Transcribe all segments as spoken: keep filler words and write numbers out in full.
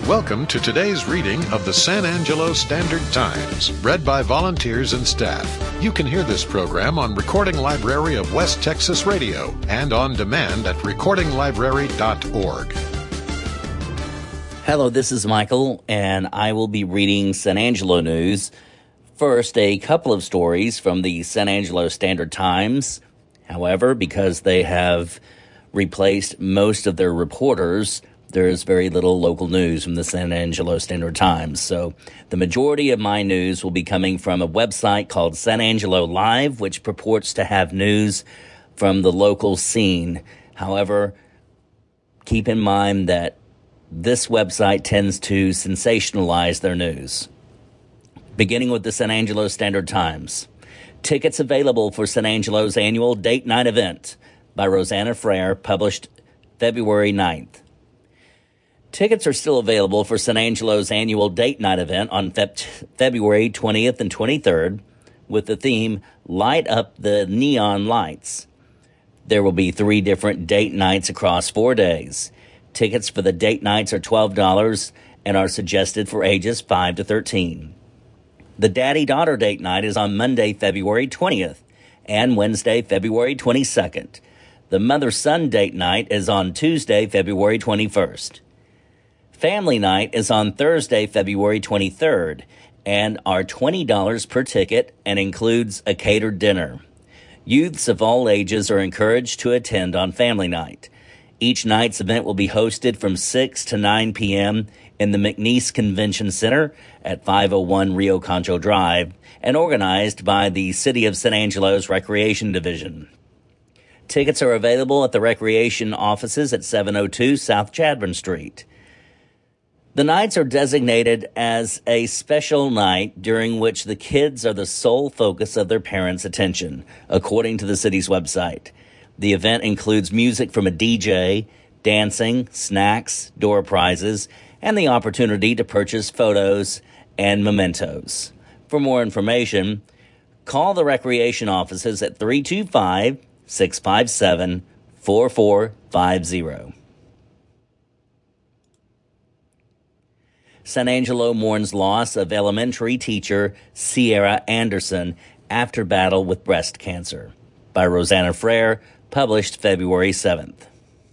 Welcome to today's reading of the San Angelo Standard Times, read by volunteers and staff. You can hear this program on Recording Library of West Texas Radio and on demand at recording library dot org. Hello, this is Michael, and I will be reading San Angelo news. First, a couple of stories from the San Angelo Standard Times. However, because they have replaced most of their reporters, there's very little local news from the San Angelo Standard Times. So the majority of my news will be coming from a website called San Angelo Live, which purports to have news from the local scene. However, keep in mind that this website tends to sensationalize their news. Beginning with the San Angelo Standard Times. Tickets available for San Angelo's annual Date Night event by Rosanna Frere, published February ninth. Tickets are still available for San Angelo's annual Date Night event on Feb- February twentieth and twenty-third with the theme Light Up the Neon Lights. There will be three different date nights across four days. Tickets for the date nights are twelve dollars and are suggested for ages five to thirteen. The Daddy-Daughter Date Night is on Monday, February twentieth and Wednesday, February twenty-second. The Mother-Son Date Night is on Tuesday, February twenty-first. Family Night is on Thursday, February twenty-third, and are twenty dollars per ticket and includes a catered dinner. Youths of all ages are encouraged to attend on Family Night. Each night's event will be hosted from six to nine p.m. in the McNeese Convention Center at five oh one Rio Concho Drive and organized by the City of San Angelo's Recreation Division. Tickets are available at the Recreation offices at seven oh two South Chadbourne Street. The nights are designated as a special night during which the kids are the sole focus of their parents' attention, according to the city's website. The event includes music from a D J, dancing, snacks, door prizes, and the opportunity to purchase photos and mementos. For more information, call the Recreation offices at three two five, six five seven, four four five zero. San Angelo mourns loss of elementary teacher Sierra Anderson after battle with breast cancer, by Rosanna Frere, published February seventh.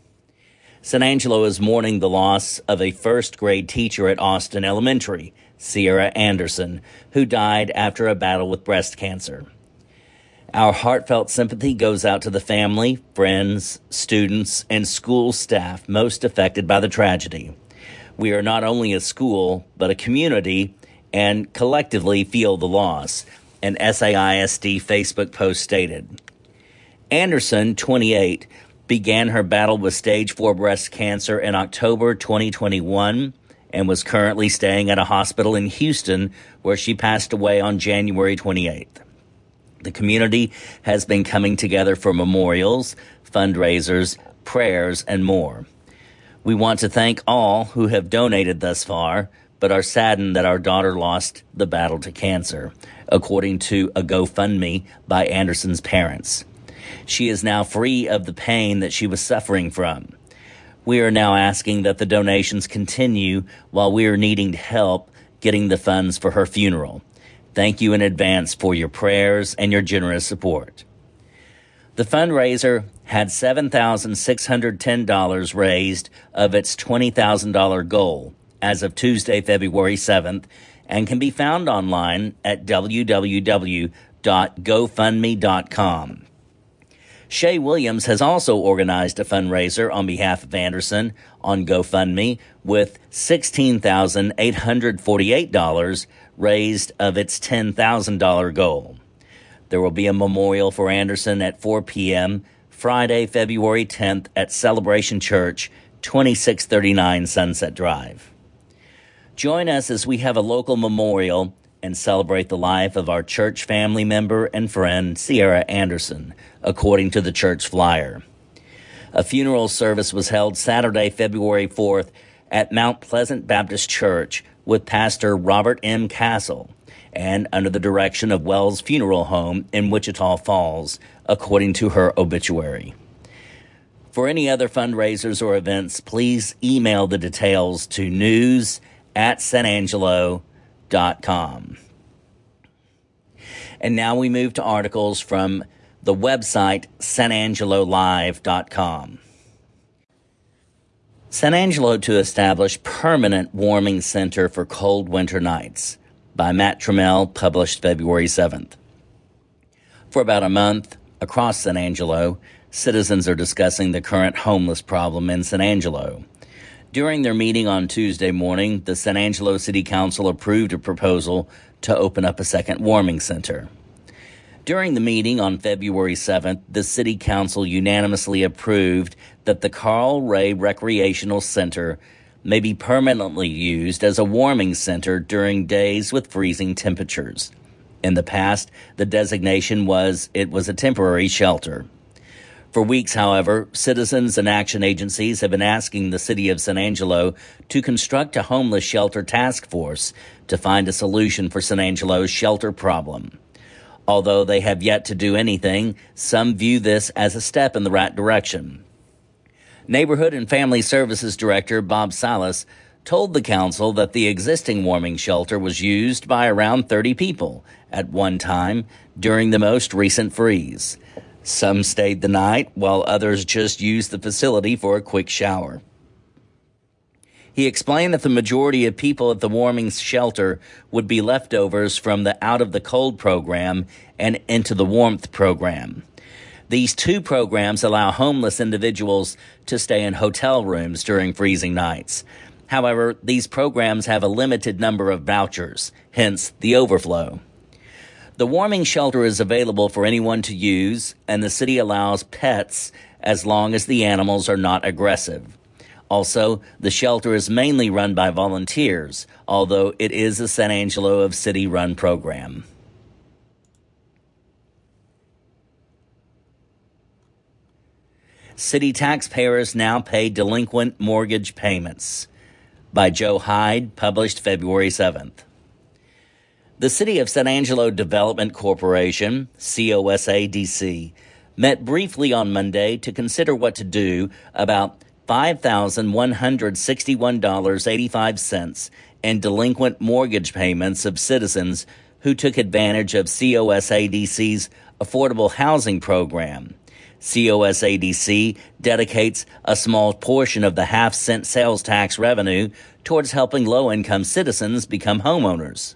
San Angelo is mourning the loss of a first-grade teacher at Austin Elementary, Sierra Anderson, who died after a battle with breast cancer. Our heartfelt sympathy goes out to the family, friends, students, and school staff most affected by the tragedy. We are not only a school, but a community, and collectively feel the loss, an S A I S D Facebook post stated. Anderson, twenty-eight, began her battle with stage four breast cancer in October twenty twenty-one and was currently staying at a hospital in Houston where she passed away on January twenty-eighth. The community has been coming together for memorials, fundraisers, prayers, and more. We want to thank all who have donated thus far, but are saddened that our daughter lost the battle to cancer, according to a GoFundMe by Anderson's parents. She is now free of the pain that she was suffering from. We are now asking that the donations continue while we are needing help getting the funds for her funeral. Thank you in advance for your prayers and your generous support. The fundraiser had seven thousand six hundred ten dollars raised of its twenty thousand dollars goal as of Tuesday, February seventh, and can be found online at w w w dot go fund me dot com. Shay Williams has also organized a fundraiser on behalf of Anderson on GoFundMe with sixteen thousand eight hundred forty-eight dollars raised of its ten thousand dollars goal. There will be a memorial for Anderson at four p.m. Friday, February tenth at Celebration Church, twenty-six thirty-nine Sunset Drive. Join us as we have a local memorial and celebrate the life of our church family member and friend, Sierra Anderson, according to the church flyer. A funeral service was held Saturday, February fourth at Mount Pleasant Baptist Church with Pastor Robert M. Castle and under the direction of Wells Funeral Home in Wichita Falls, according to her obituary. For any other fundraisers or events, please email the details to news at san angelo dot com. And now we move to articles from the website san angelo live dot com. San Angelo to establish permanent warming center for cold winter nights by Matt Trammell, published February seventh. For about a month, across San Angelo, citizens are discussing the current homeless problem in San Angelo. During their meeting on Tuesday morning, the San Angelo City Council approved a proposal to open up a second warming center. During the meeting on February seventh, the City Council unanimously approved that the Carl Ray Recreational Center may be permanently used as a warming center during days with freezing temperatures. In the past, the designation was it was a temporary shelter. For weeks, however, citizens and action agencies have been asking the city of San Angelo to construct a homeless shelter task force to find a solution for San Angelo's shelter problem. Although they have yet to do anything, some view this as a step in the right direction. Neighborhood and Family Services Director Bob Salas told the council that the existing warming shelter was used by around thirty people at one time during the most recent freeze. Some stayed the night, while others just used the facility for a quick shower. He explained that the majority of people at the warming shelter would be leftovers from the Out of the Cold program and Into the Warmth program. These two programs allow homeless individuals to stay in hotel rooms during freezing nights. However, these programs have a limited number of vouchers, hence the overflow. The warming shelter is available for anyone to use, and the city allows pets as long as the animals are not aggressive. Also, the shelter is mainly run by volunteers, although it is a San Angelo of City-run program. City taxpayers now pay delinquent mortgage payments by Joe Hyde, published February seventh. The City of San Angelo Development Corporation, C O S A D C, met briefly on Monday to consider what to do about five thousand one hundred sixty-one dollars and eighty-five cents in delinquent mortgage payments of citizens who took advantage of C O S A D C's affordable housing program. C O S A D C dedicates a small portion of the half-cent sales tax revenue towards helping low-income citizens become homeowners.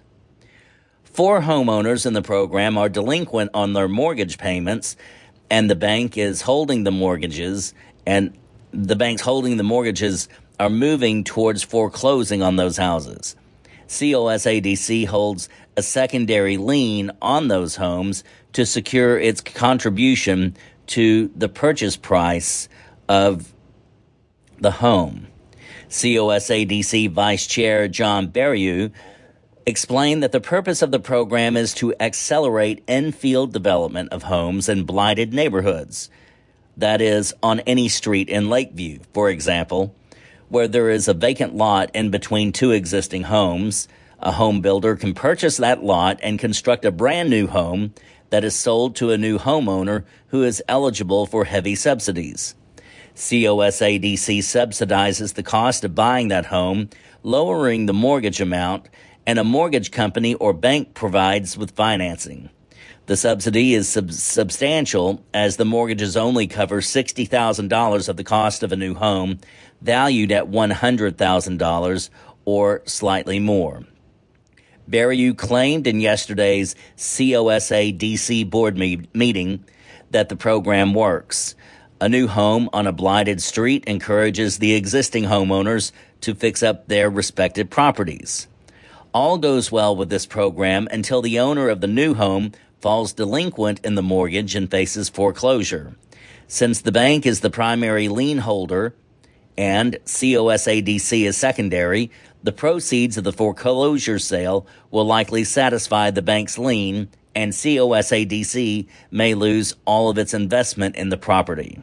Four homeowners in the program are delinquent on their mortgage payments, and the bank is holding the mortgages, and the banks holding the mortgages are moving towards foreclosing on those houses. C O S A D C holds a secondary lien on those homes to secure its contribution to the purchase price of the home. C O S A D C Vice Chair John Berrieux explained that the purpose of the program is to accelerate in-field development of homes in blighted neighborhoods. That is, on any street in Lakeview, for example, where there is a vacant lot in between two existing homes. A home builder can purchase that lot and construct a brand new home that is sold to a new homeowner who is eligible for heavy subsidies. C O S A D C subsidizes the cost of buying that home, lowering the mortgage amount, and a mortgage company or bank provides with financing. The subsidy is sub- substantial as the mortgages only cover sixty thousand dollars of the cost of a new home, valued at one hundred thousand dollars or slightly more. Berrieux claimed in yesterday's C O S A D C board me- meeting that the program works. A new home on a blighted street encourages the existing homeowners to fix up their respective properties. All goes well with this program until the owner of the new home falls delinquent in the mortgage and faces foreclosure. Since the bank is the primary lien holder and C O S A D C is secondary, the proceeds of the foreclosure sale will likely satisfy the bank's lien, and C O S A D C may lose all of its investment in the property.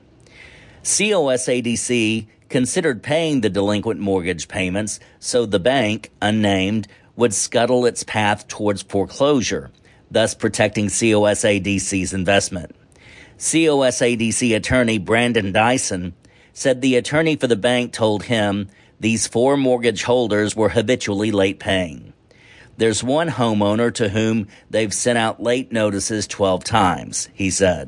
C O S A D C considered paying the delinquent mortgage payments so the bank, unnamed, would scuttle its path towards foreclosure, thus protecting C O S A D C's investment. C O S A D C attorney Brandon Dyson said the attorney for the bank told him these four mortgage holders were habitually late paying. There's one homeowner to whom they've sent out late notices twelve times, he said.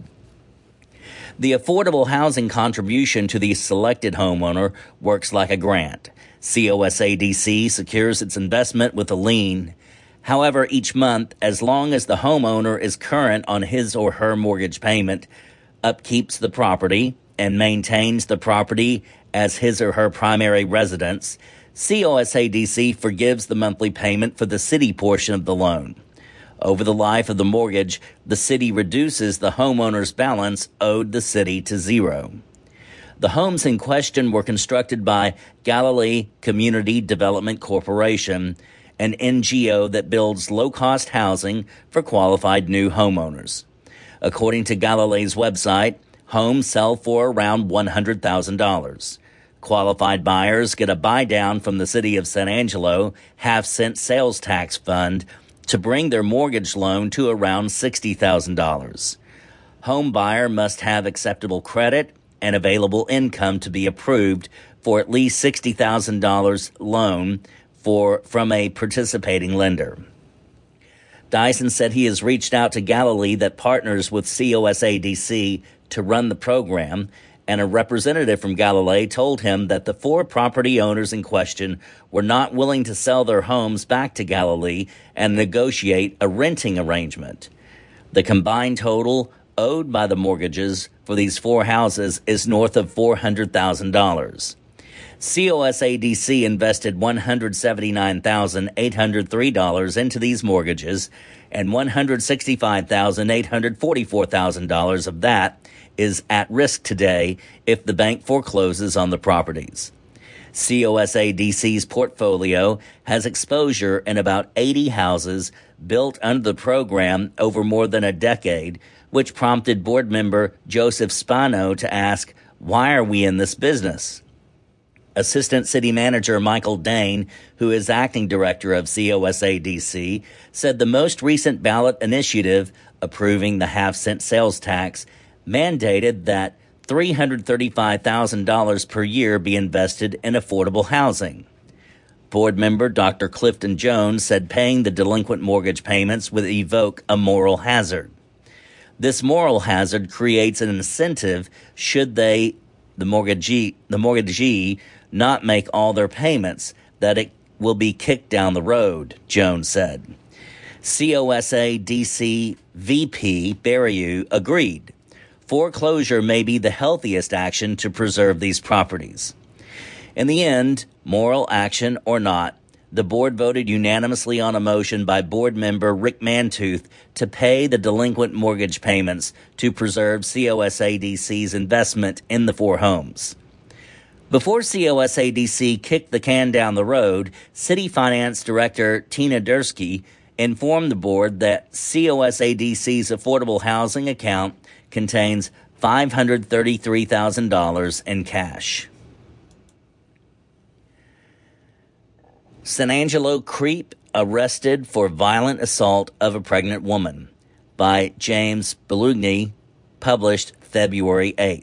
The affordable housing contribution to the selected homeowner works like a grant. C O S A D C secures its investment with a lien. However, each month, as long as the homeowner is current on his or her mortgage payment, upkeeps the property, and maintains the property as his or her primary residence, C O S A D C forgives the monthly payment for the city portion of the loan. Over the life of the mortgage, the city reduces the homeowner's balance owed the city to zero. The homes in question were constructed by Galilee Community Development Corporation, an N G O that builds low-cost housing for qualified new homeowners. According to Galilee's website, homes sell for around one hundred thousand dollars. Qualified buyers get a buy-down from the City of San Angelo half-cent sales tax fund to bring their mortgage loan to around sixty thousand dollars. Home buyer must have acceptable credit and available income to be approved for at least sixty thousand dollars loan for from a participating lender. Dyson said he has reached out to Galilee that partners with C O S A D C to run the program, and a representative from Galilee told him that the four property owners in question were not willing to sell their homes back to Galilee and negotiate a renting arrangement. The combined total owed by the mortgages for these four houses is north of four hundred thousand dollars. C O S A D C invested one hundred seventy-nine thousand eight hundred three dollars into these mortgages, and one hundred sixty-five thousand eight hundred forty-four dollars of that is at risk today if the bank forecloses on the properties. C O S A D C's portfolio has exposure in about eighty houses built under the program over more than a decade, which prompted board member Joseph Spano to ask, "Why are we in this business?" Assistant City Manager Michael Dane, who is acting director of C O S A D C, said the most recent ballot initiative approving the half-cent sales tax mandated that three hundred thirty-five thousand dollars per year be invested in affordable housing. Board member Doctor Clifton Jones said paying the delinquent mortgage payments would evoke a moral hazard. This moral hazard creates an incentive should they, the mortgagee, the mortgagee, not make all their payments, that it will be kicked down the road, Jones said. C O S A D C V P Berriou agreed. Foreclosure may be the healthiest action to preserve these properties. In the end, moral action or not, the board voted unanimously on a motion by board member Rick Mantooth to pay the delinquent mortgage payments to preserve C O S A D C's investment in the four homes. Before C O S A D C kicked the can down the road, City Finance Director Tina Dursky informed the board that C O S A D C's affordable housing account contains five hundred thirty-three thousand dollars in cash. San Angelo creep arrested for violent assault of a pregnant woman by James Belugni, published February eighth.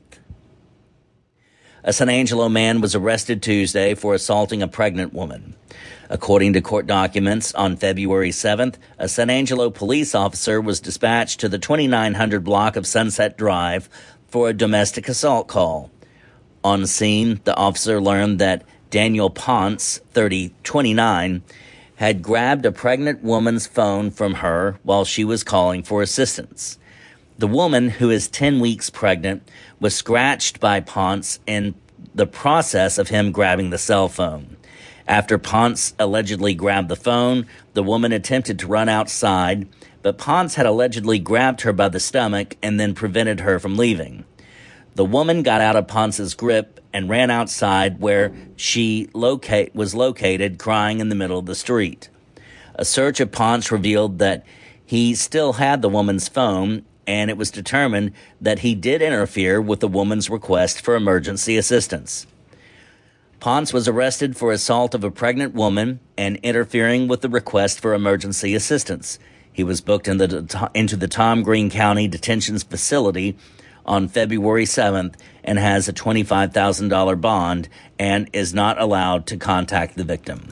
A San Angelo man was arrested Tuesday for assaulting a pregnant woman. According to court documents, on February seventh, a San Angelo police officer was dispatched to the twenty-nine hundred block of Sunset Drive for a domestic assault call. On scene, the officer learned that Daniel Ponce, thirty, twenty-nine, had grabbed a pregnant woman's phone from her while she was calling for assistance. The woman, who is ten weeks pregnant, was scratched by Ponce in the process of him grabbing the cell phone. After Ponce allegedly grabbed the phone, the woman attempted to run outside, but Ponce had allegedly grabbed her by the stomach and then prevented her from leaving. The woman got out of Ponce's grip and ran outside, where she locate, was located crying in the middle of the street. A search of Ponce revealed that he still had the woman's phone, and it was determined that he did interfere with the woman's request for emergency assistance. Ponce was arrested for assault of a pregnant woman and interfering with the request for emergency assistance. He was booked in the, into the Tom Green County Detention Facility on February seventh and has a twenty-five thousand dollars bond and is not allowed to contact the victim.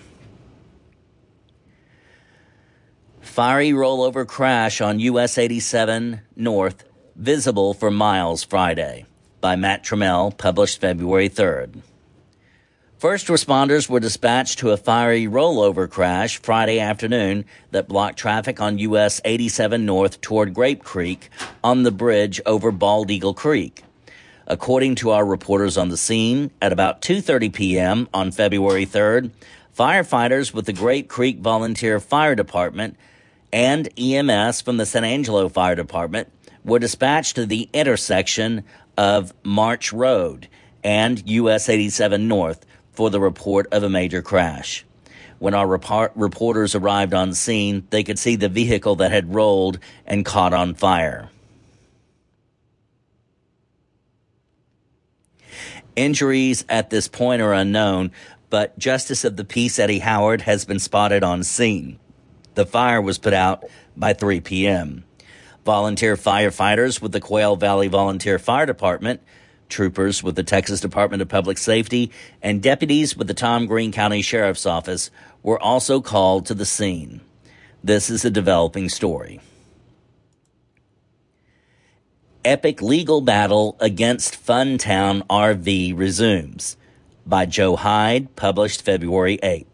Fiery rollover crash on U S eighty-seven North, visible for miles Friday, by Matt Trammell, published February third. First responders were dispatched to a fiery rollover crash Friday afternoon that blocked traffic on U S eighty-seven North toward Grape Creek on the bridge over Bald Eagle Creek. According to our reporters on the scene, at about two thirty p.m. on February third, firefighters with the Grape Creek Volunteer Fire Department and E M S from the San Angelo Fire Department were dispatched to the intersection of March Road and U S eighty-seven North for the report of a major crash. When our report- reporters arrived on scene, they could see the vehicle that had rolled and caught on fire. Injuries at this point are unknown, but Justice of the Peace Eddie Howard has been spotted on scene. The fire was put out by three p.m. Volunteer firefighters with the Quail Valley Volunteer Fire Department, troopers with the Texas Department of Public Safety, and deputies with the Tom Green County Sheriff's Office were also called to the scene. This is a developing story. Epic legal battle against Funtown R V resumes, by Joe Hyde, published February eighth.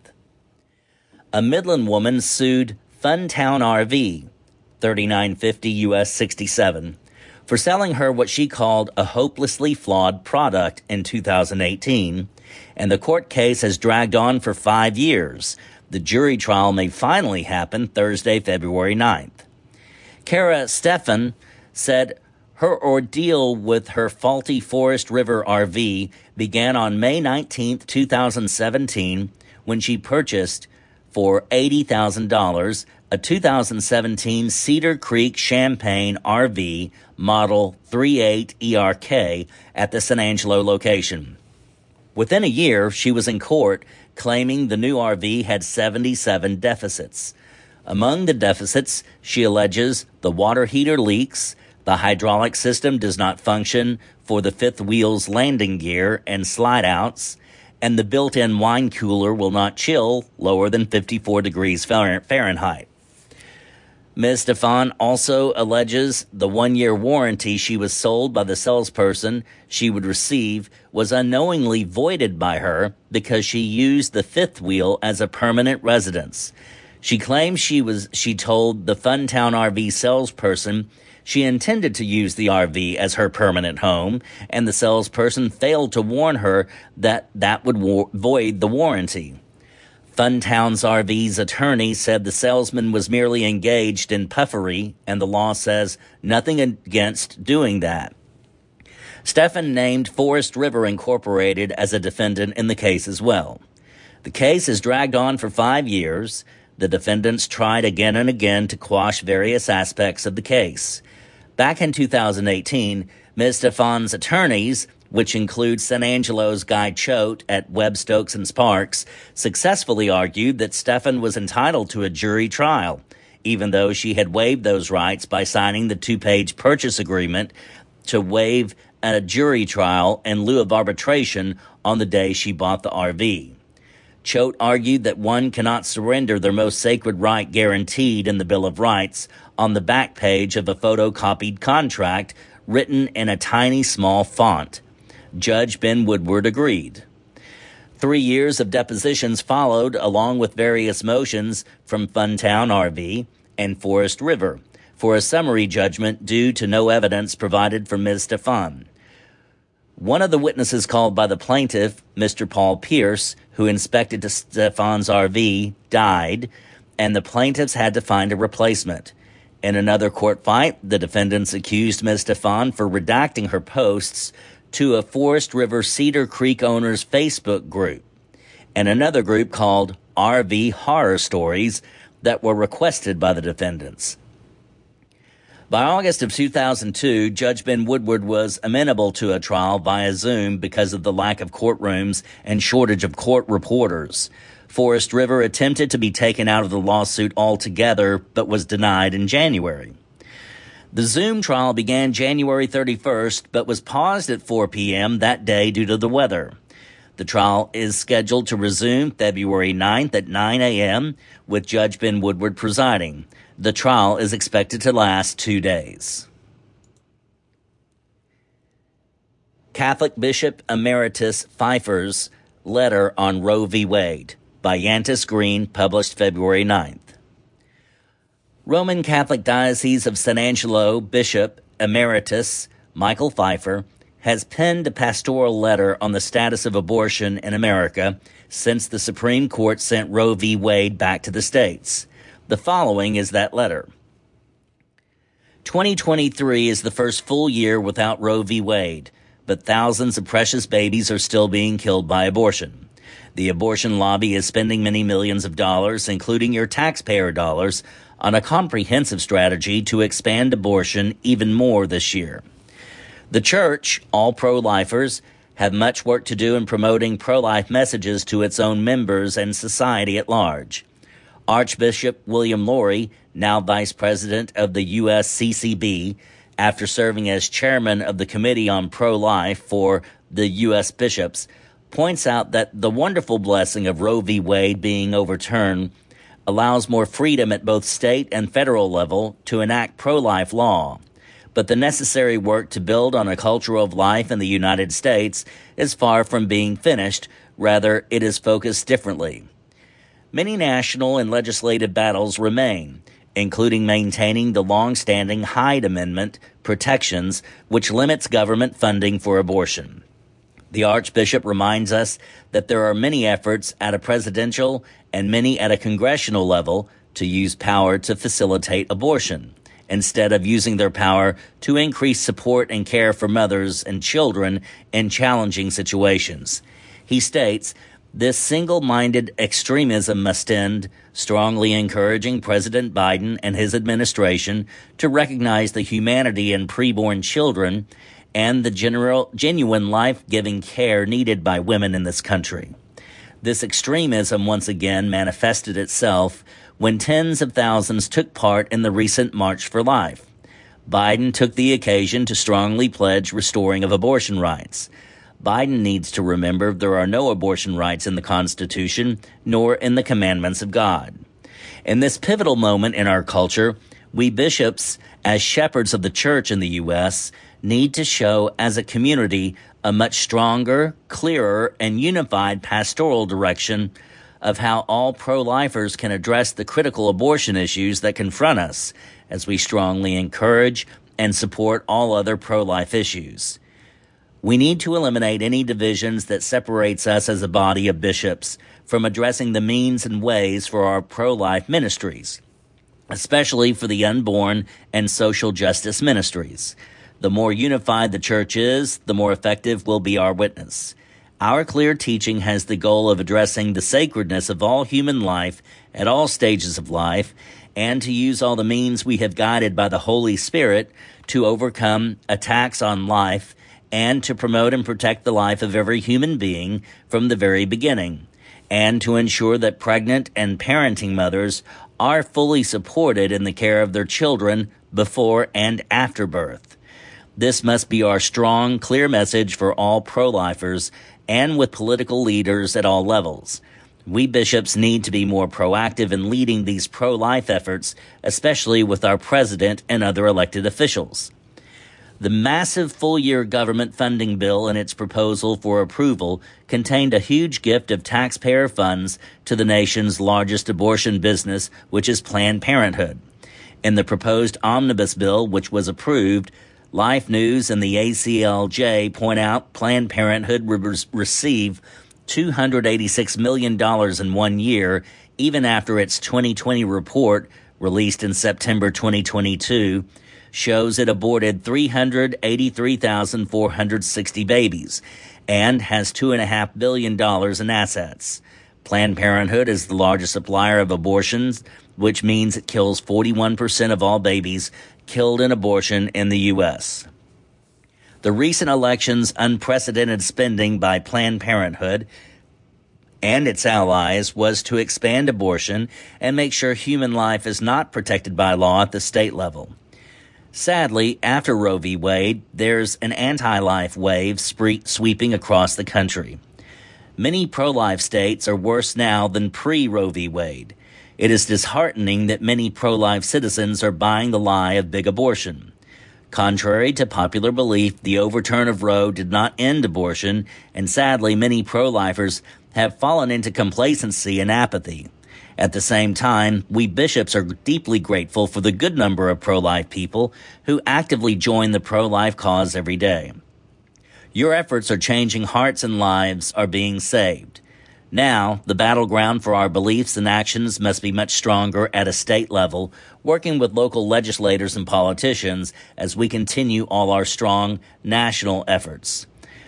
A Midland woman sued Funtown R V, thirty-nine fifty U S sixty-seven, for selling her what she called a hopelessly flawed product in two thousand eighteen, and the court case has dragged on for five years. The jury trial may finally happen Thursday, February ninth. Kara Stephan said her ordeal with her faulty Forest River R V began on May nineteenth, two thousand seventeen, when she purchased for eighty thousand dollars a two thousand seventeen Cedar Creek Champaign R V model thirty-eight E R K at the San Angelo location. Within a year, she was in court claiming the new R V had seventy-seven deficits. Among the deficits, she alleges the water heater leaks, the hydraulic system does not function for the fifth wheel's landing gear and slide-outs, and the built-in wine cooler will not chill lower than fifty-four degrees Fahrenheit. Miz Stefan also alleges the one-year warranty she was sold by the salesperson she would receive was unknowingly voided by her because she used the fifth wheel as a permanent residence. She claims she was she told the Funtown R V salesperson she intended to use the R V as her permanent home, and the salesperson failed to warn her that that would wo- void the warranty. Funtown's R V's attorney said the salesman was merely engaged in puffery, and the law says nothing against doing that. Stephan named Forest River Incorporated as a defendant in the case as well. The case has dragged on for five years. The defendants tried again and again to quash various aspects of the case. Back in two thousand eighteen, Miz Stefan's attorneys, which include San Angelo's Guy Choate at Webb, Stokes and Sparks, successfully argued that Stephan was entitled to a jury trial, even though she had waived those rights by signing the two-page purchase agreement to waive a jury trial in lieu of arbitration on the day she bought the R V. Choate argued that one cannot surrender their most sacred right guaranteed in the Bill of Rights on the back page of a photocopied contract written in a tiny small font. Judge Ben Woodward agreed. Three years of depositions followed, along with various motions from Funtown R V and Forest River, for a summary judgment due to no evidence provided for Miz Stefan. One of the witnesses called by the plaintiff, Mister Paul Pierce, who inspected Stefan's R V, died, and the plaintiffs had to find a replacement. In another court fight, the defendants accused Miz Stefan for redacting her posts to a Forest River Cedar Creek owners Facebook group, and another group called R V Horror Stories that were requested by the defendants. By August of two thousand two, Judge Ben Woodward was amenable to a trial via Zoom because of the lack of courtrooms and shortage of court reporters. Forest River attempted to be taken out of the lawsuit altogether, but was denied in January. The Zoom trial began January thirty-first, but was paused at four p.m. that day due to the weather. The trial is scheduled to resume February ninth at nine a.m., with Judge Ben Woodward presiding. The trial is expected to last two days. Catholic Bishop Emeritus Pfeiffer's Letter on Roe v. Wade by Yantis Green, published February ninth. Roman Catholic Diocese of San Angelo Bishop Emeritus Michael Pfeiffer has penned a pastoral letter on the status of abortion in America since the Supreme Court sent Roe v. Wade back to the states. The following is that letter. twenty twenty-three is the first full year without Roe v. Wade, but thousands of precious babies are still being killed by abortion. The abortion lobby is spending many millions of dollars, including your taxpayer dollars, on a comprehensive strategy to expand abortion even more this year. The church, all pro-lifers, have much work to do in promoting pro-life messages to its own members and society at large. Archbishop William Lori, now vice president of the U S C C B, after serving as chairman of the Committee on Pro-Life for the U S bishops, points out that the wonderful blessing of Roe v. Wade being overturned allows more freedom at both state and federal level to enact pro-life law. But the necessary work to build on a culture of life in the United States is far from being finished. Rather, it is focused differently. Many national and legislative battles remain, including maintaining the long-standing Hyde Amendment protections, which limits government funding for abortion. The Archbishop reminds us that there are many efforts at a presidential and many at a congressional level to use power to facilitate abortion, instead of using their power to increase support and care for mothers and children in challenging situations. He states, "This single-minded extremism must end," strongly encouraging President Biden and his administration to recognize the humanity in preborn children and the general, genuine life-giving care needed by women in this country. This extremism once again manifested itself when tens of thousands took part in the recent March for Life. Biden took the occasion to strongly pledge restoring of abortion rights. Biden needs to remember there are no abortion rights in the Constitution, nor in the commandments of God. In this pivotal moment in our culture, we bishops, as shepherds of the church in the U S, need to show as a community a much stronger, clearer, and unified pastoral direction of how all pro-lifers can address the critical abortion issues that confront us, as we strongly encourage and support all other pro-life issues. We need to eliminate any divisions that separates us as a body of bishops from addressing the means and ways for our pro-life ministries, especially for the unborn and social justice ministries. The more unified the church is, the more effective will be our witness. Our clear teaching has the goal of addressing the sacredness of all human life at all stages of life, and to use all the means we have guided by the Holy Spirit to overcome attacks on life and to promote and protect the life of every human being from the very beginning, and to ensure that pregnant and parenting mothers are fully supported in the care of their children before and after birth. This must be our strong, clear message for all pro-lifers and with political leaders at all levels. We bishops need to be more proactive in leading these pro-life efforts, especially with our president and other elected officials. The massive full-year government funding bill and its proposal for approval contained a huge gift of taxpayer funds to the nation's largest abortion business, which is Planned Parenthood. In the proposed omnibus bill, which was approved, Life News and the A C L J point out Planned Parenthood would re- receive two hundred eighty-six million dollars in one year, even after its twenty twenty report, released in September twenty twenty-two, shows it aborted three hundred eighty-three thousand four hundred sixty babies and has two point five billion dollars in assets. Planned Parenthood is the largest supplier of abortions, which means it kills forty-one percent of all babies killed in abortion in the U S. The recent election's unprecedented spending by Planned Parenthood and its allies was to expand abortion and make sure human life is not protected by law at the state level. Sadly, after Roe v. Wade, there's an anti-life wave spree- sweeping across the country. Many pro-life states are worse now than pre-Roe v. Wade. It is disheartening that many pro-life citizens are buying the lie of big abortion. Contrary to popular belief, the overturn of Roe did not end abortion, and sadly, many pro-lifers have fallen into complacency and apathy. At the same time, we bishops are deeply grateful for the good number of pro-life people who actively join the pro-life cause every day. Your efforts are changing hearts and lives are being saved. Now, the battleground for our beliefs and actions must be much stronger at a state level, working with local legislators and politicians as we continue all our strong national efforts.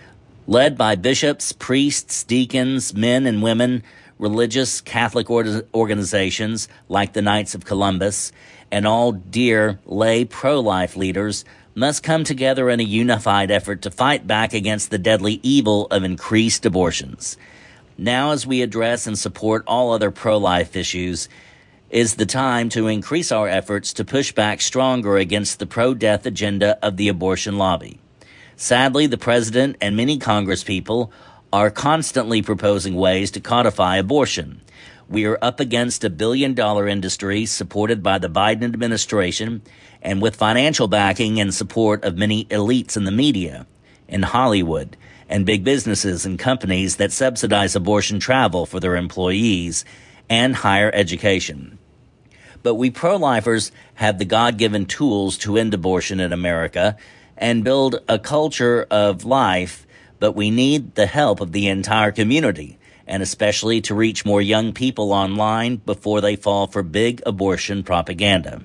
Led by bishops, priests, deacons, men and women, religious Catholic or- organizations like the Knights of Columbus, and all dear lay pro-life leaders must come together in a unified effort to fight back against the deadly evil of increased abortions. Now, as we address and support all other pro-life issues, is the time to increase our efforts to push back stronger against the pro-death agenda of the abortion lobby. Sadly, the president and many congresspeople are constantly proposing ways to codify abortion. We are up against a billion-dollar industry supported by the Biden administration and with financial backing and support of many elites in the media, in Hollywood, and big businesses and companies that subsidize abortion travel for their employees and higher education. But we pro-lifers have the God-given tools to end abortion in America and build a culture of life, but we need the help of the entire community, and especially to reach more young people online before they fall for big abortion propaganda.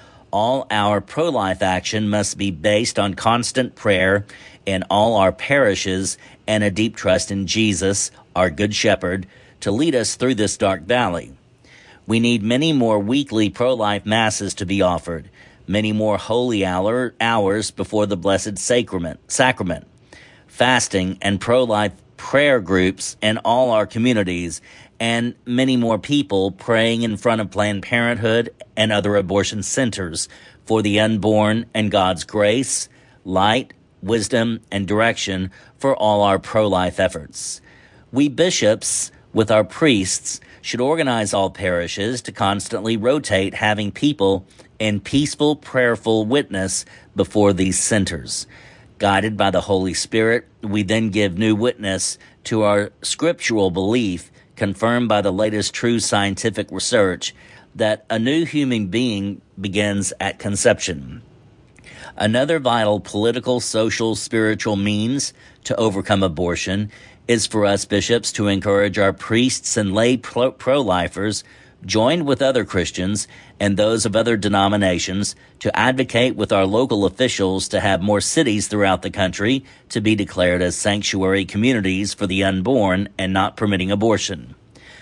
All our pro-life action must be based on constant prayer in all our parishes and a deep trust in Jesus, our Good Shepherd, to lead us through this dark valley. We need many more weekly pro-life masses to be offered, many more holy hour, hours before the Blessed Sacrament, sacrament, fasting and pro-life prayer groups in all our communities, and many more people praying in front of Planned Parenthood and other abortion centers for the unborn and God's grace, light, wisdom, and direction for all our pro-life efforts. We bishops, with our priests, should organize all parishes to constantly rotate having people in peaceful, prayerful witness before these centers. Guided by the Holy Spirit, we then give new witness to our scriptural belief, confirmed by the latest true scientific research, that a new human being begins at conception. Another vital political, social, spiritual means to overcome abortion is for us bishops to encourage our priests and lay pro- pro-lifers, joined with other Christians and those of other denominations, to advocate with our local officials to have more cities throughout the country to be declared as sanctuary communities for the unborn and not permitting abortion.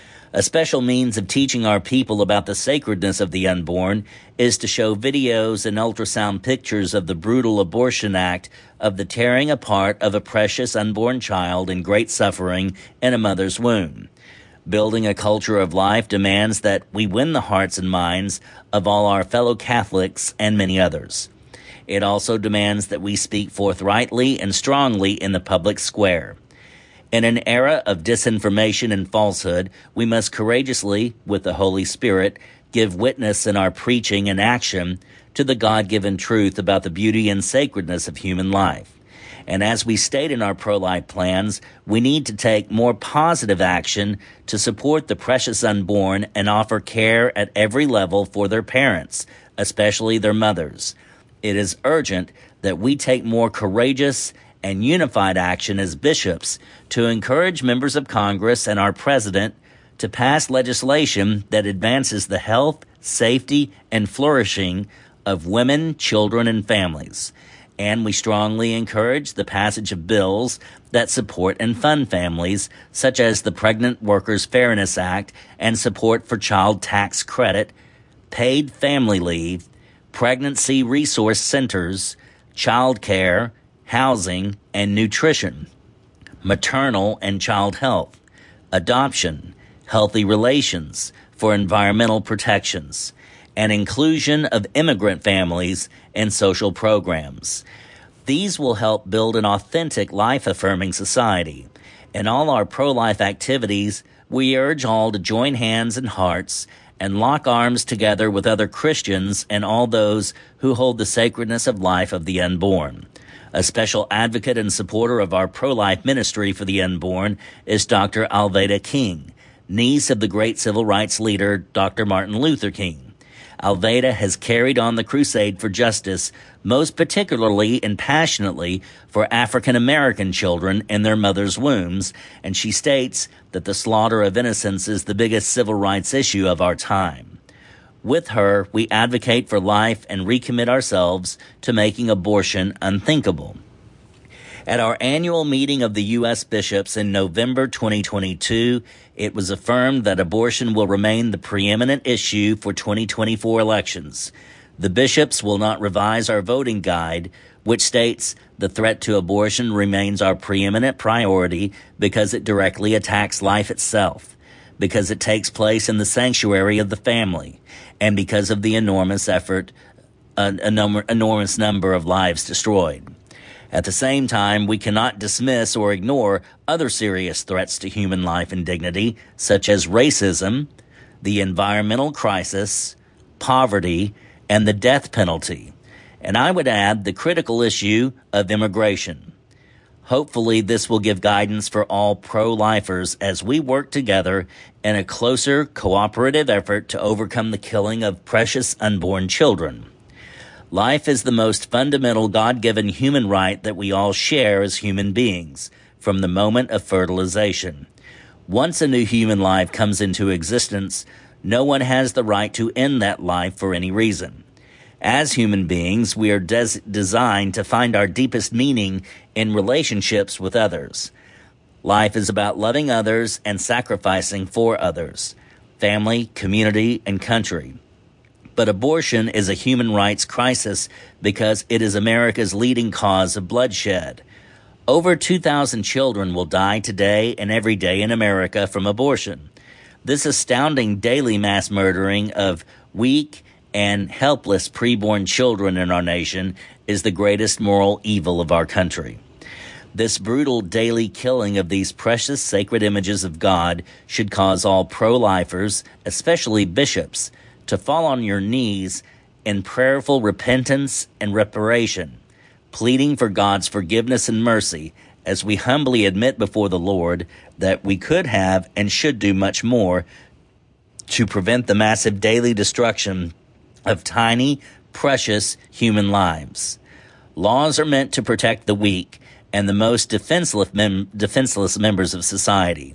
A special means of teaching our people about the sacredness of the unborn is to show videos and ultrasound pictures of the brutal abortion act of the tearing apart of a precious unborn child in great suffering in a mother's womb. Building a culture of life demands that we win the hearts and minds of all our fellow Catholics and many others. It also demands that we speak forthrightly and strongly in the public square. In an era of disinformation and falsehood, we must courageously, with the Holy Spirit, give witness in our preaching and action to the God-given truth about the beauty and sacredness of human life. And as we state in our pro-life plans, we need to take more positive action to support the precious unborn and offer care at every level for their parents, especially their mothers. It is urgent that we take more courageous and unified action as bishops to encourage members of Congress and our president to pass legislation that advances the health, safety, and flourishing of women, children, and families. And we strongly encourage the passage of bills that support and fund families, such as the Pregnant Workers Fairness Act and support for child tax credit, paid family leave, pregnancy resource centers, child care, housing, and nutrition, maternal and child health, adoption, healthy relations for environmental protections, and inclusion of immigrant families in social programs. These will help build an authentic, life-affirming society. In all our pro-life activities, we urge all to join hands and hearts and lock arms together with other Christians and all those who hold the sacredness of life of the unborn. A special advocate and supporter of our pro-life ministry for the unborn is Doctor Alveda King, niece of the great civil rights leader Doctor Martin Luther King. Alveda has carried on the crusade for justice, most particularly and passionately for African American children in their mother's wombs, and she states that the slaughter of innocents is the biggest civil rights issue of our time. With her, we advocate for life and recommit ourselves to making abortion unthinkable. At our annual meeting of the U S bishops in November twenty twenty-two, it was affirmed that abortion will remain the preeminent issue for twenty twenty-four elections. The bishops will not revise our voting guide, which states the threat to abortion remains our preeminent priority because it directly attacks life itself, because it takes place in the sanctuary of the family, and because of the enormous effort, uh, enormous number of lives destroyed. At the same time, we cannot dismiss or ignore other serious threats to human life and dignity, such as racism, the environmental crisis, poverty, and the death penalty. And I would add the critical issue of immigration. Hopefully, this will give guidance for all pro-lifers as we work together in a closer, cooperative effort to overcome the killing of precious unborn children. Life is the most fundamental God-given human right that we all share as human beings, from the moment of fertilization. Once a new human life comes into existence, no one has the right to end that life for any reason. As human beings, we are des- designed to find our deepest meaning in relationships with others. Life is about loving others and sacrificing for others, family, community, and country. But abortion is a human rights crisis because it is America's leading cause of bloodshed. Over two thousand children will die today and every day in America from abortion. This astounding daily mass murdering of weak and helpless preborn children in our nation is the greatest moral evil of our country. This brutal daily killing of these precious sacred images of God should cause all pro-lifers, especially bishops, to fall on your knees in prayerful repentance and reparation, pleading for God's forgiveness and mercy as we humbly admit before the Lord that we could have and should do much more to prevent the massive daily destruction of tiny, precious human lives. Laws are meant to protect the weak and the most defenseless, mem- defenseless members of society.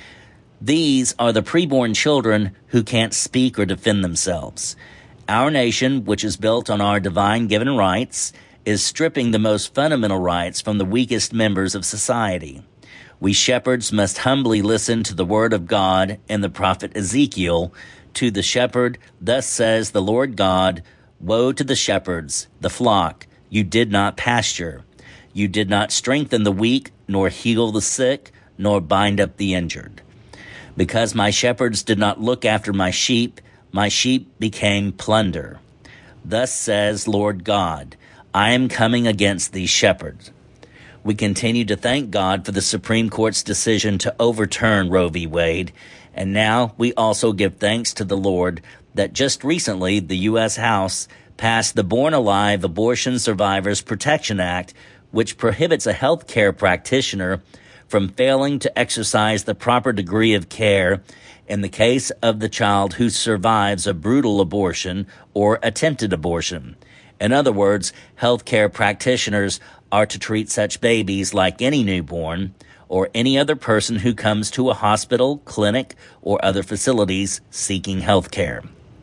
These are the preborn children who can't speak or defend themselves. Our nation, which is built on our divine-given rights, is stripping the most fundamental rights from the weakest members of society. We shepherds must humbly listen to the word of God in the prophet Ezekiel. To the shepherd, thus says the Lord God, woe to the shepherds, the flock, you did not pasture. You did not strengthen the weak, nor heal the sick, nor bind up the injured. Because my shepherds did not look after my sheep, my sheep became plunder. Thus says Lord God, I am coming against these shepherds. We continue to thank God for the Supreme Court's decision to overturn Roe v. Wade, and now we also give thanks to the Lord that just recently the U S House passed the Born Alive Abortion Survivors Protection Act, which prohibits a health care practitioner from failing to exercise the proper degree of care in the case of the child who survives a brutal abortion or attempted abortion. In other words, healthcare practitioners are to treat such babies like any newborn or any other person who comes to a hospital, clinic, or other facilities seeking health care.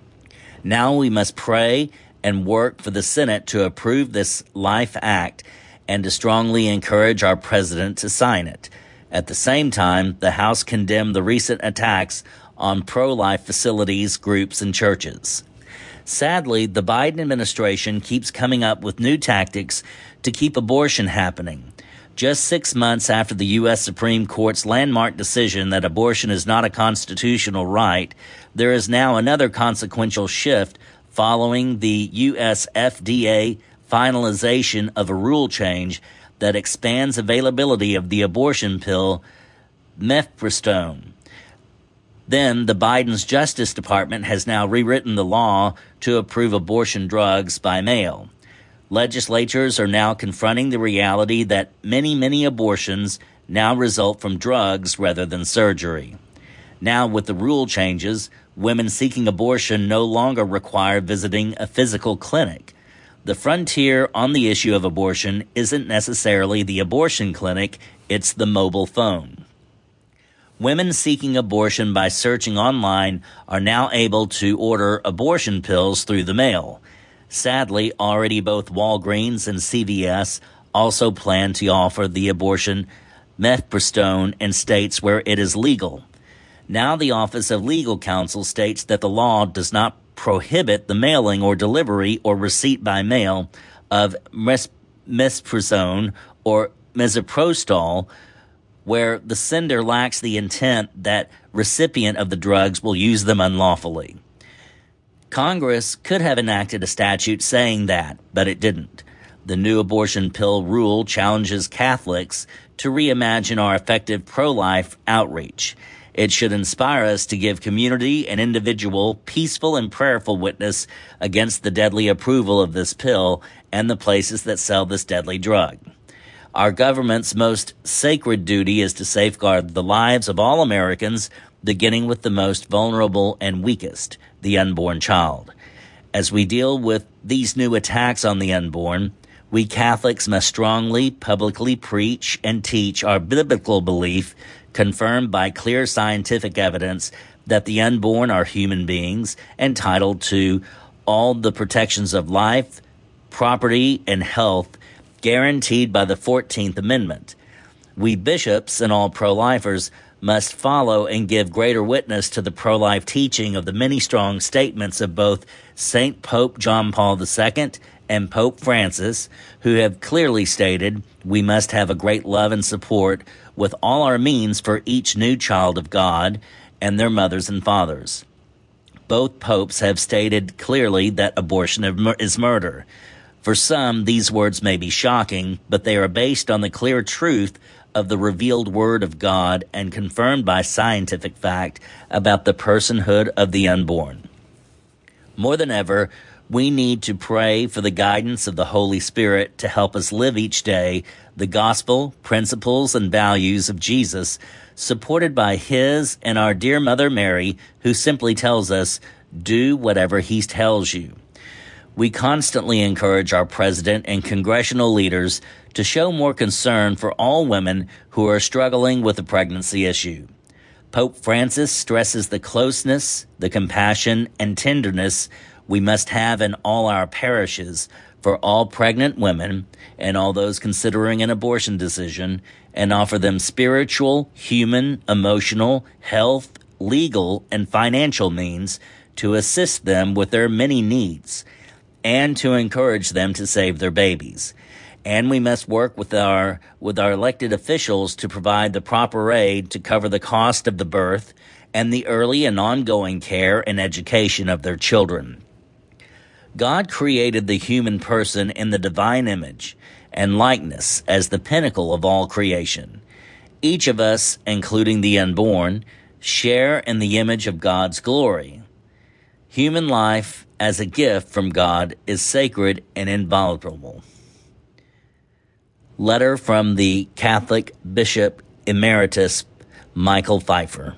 Now we must pray and work for the Senate to approve this Life Act and to strongly encourage our president to sign it. At the same time, the House condemned the recent attacks on pro-life facilities, groups, and churches. Sadly, the Biden administration keeps coming up with new tactics to keep abortion happening. Just six months after the U S Supreme Court's landmark decision that abortion is not a constitutional right, there is now another consequential shift following the U S F D A finalization of a rule change that expands availability of the abortion pill mifepristone. Then, the Biden's Justice Department has now rewritten the law to approve abortion drugs by mail. Legislatures are now confronting the reality that many, many abortions now result from drugs rather than surgery. Now, with the rule changes, women seeking abortion no longer require visiting a physical clinic. The frontier on the issue of abortion isn't necessarily the abortion clinic, it's the mobile phone. Women seeking abortion by searching online are now able to order abortion pills through the mail. Sadly, already both Walgreens and C V S also plan to offer the abortion mifepristone in states where it is legal. Now the Office of Legal Counsel states that the law does not prohibit the mailing or delivery or receipt by mail of mifepristone or misoprostol where the sender lacks the intent that recipient of the drugs will use them unlawfully. Congress could have enacted a statute saying that, but it didn't. The new abortion pill rule challenges Catholics to reimagine our effective pro-life outreach. It should inspire us to give community and individual peaceful and prayerful witness against the deadly approval of this pill and the places that sell this deadly drug. Our government's most sacred duty is to safeguard the lives of all Americans, beginning with the most vulnerable and weakest, the unborn child. As we deal with these new attacks on the unborn, we Catholics must strongly, publicly preach and teach our biblical belief, confirmed by clear scientific evidence, that the unborn are human beings entitled to all the protections of life, property, and health guaranteed by the fourteenth Amendment. We bishops and all pro-lifers must follow and give greater witness to the pro-life teaching of the many strong statements of both Saint Pope John Paul the Second and Pope Francis, who have clearly stated we must have a great love and support with all our means for each new child of God and their mothers and fathers. Both popes have stated clearly that abortion is murder. For some, these words may be shocking, but they are based on the clear truth of the revealed Word of God and confirmed by scientific fact about the personhood of the unborn. More than ever, we need to pray for the guidance of the Holy Spirit to help us live each day the gospel, principles, and values of Jesus, supported by His and our dear Mother Mary, who simply tells us, do whatever He tells you. We constantly encourage our president and congressional leaders to show more concern for all women who are struggling with the pregnancy issue. Pope Francis stresses the closeness, the compassion, and tenderness we must have in all our parishes for all pregnant women and all those considering an abortion decision, and offer them spiritual, human, emotional, health, legal, and financial means to assist them with their many needs, and to encourage them to save their babies. And we must work with our with our elected officials to provide the proper aid to cover the cost of the birth and the early and ongoing care and education of their children. God created the human person in the divine image and likeness as the pinnacle of all creation. Each of us, including the unborn, share in the image of God's glory. Human life as a gift from God is sacred and inviolable. Letter from the Catholic Bishop Emeritus Michael Pfeiffer.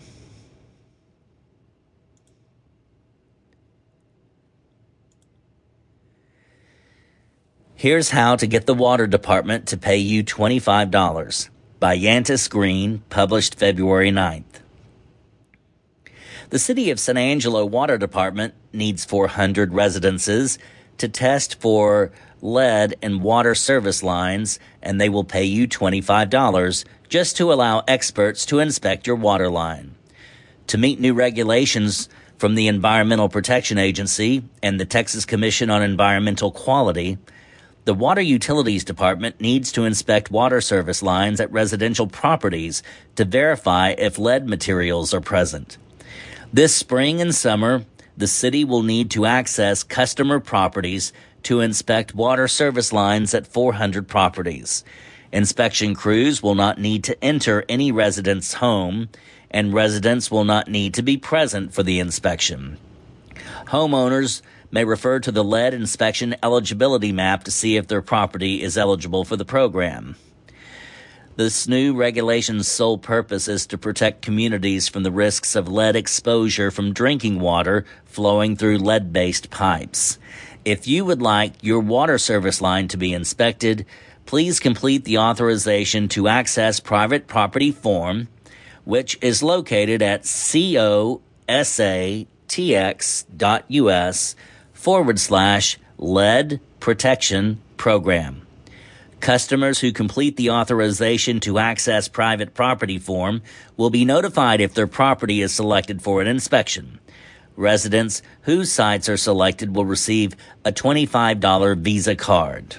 Here's How to Get the Water Department to Pay You twenty-five dollars by Yantis Green, published February ninth. The City of San Angelo Water Department needs four hundred residences to test for lead in water service lines, and they will pay you twenty-five dollars just to allow experts to inspect your water line. To meet new regulations from the Environmental Protection Agency and the Texas Commission on Environmental Quality, the Water Utilities Department needs to inspect water service lines at residential properties to verify if lead materials are present. This spring and summer, the city will need to access customer properties to inspect water service lines at four hundred properties. Inspection crews will not need to enter any resident's home, and residents will not need to be present for the inspection. Homeowners may refer to the lead inspection eligibility map to see if their property is eligible for the program. This new regulation's sole purpose is to protect communities from the risks of lead exposure from drinking water flowing through lead-based pipes. If you would like your water service line to be inspected, please complete the authorization to access private property form, which is located at cosatx.us forward slash lead protection program. Customers who complete the authorization to access private property form will be notified if their property is selected for an inspection. Residents whose sites are selected will receive a twenty-five dollars Visa card.